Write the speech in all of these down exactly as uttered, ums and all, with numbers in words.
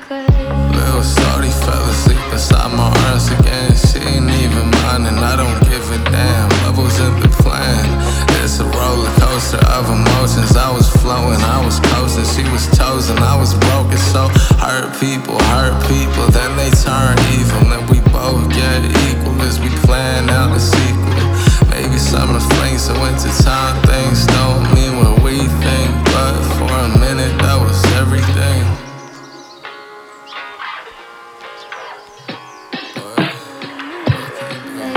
Little shorty fell asleep beside my arms again. She ain't even mine and I don't give a damn. Love wasn't the plan. It's a roller coaster of emotions. I was flowing, I was coasting. She was chosen, I was broken. So hurt people, hurt people, then they turn evil. And we both get equal as we plan out the sequel. Maybe summer flings and winter time things don't mean what we think, but for a minute that was everything.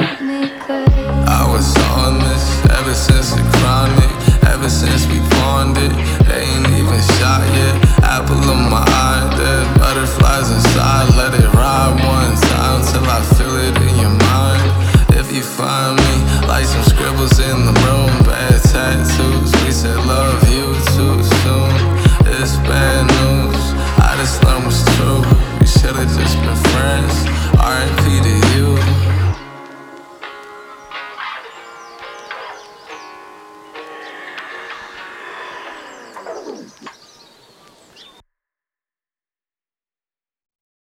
I was on this ever since the chronic, ever since we pawned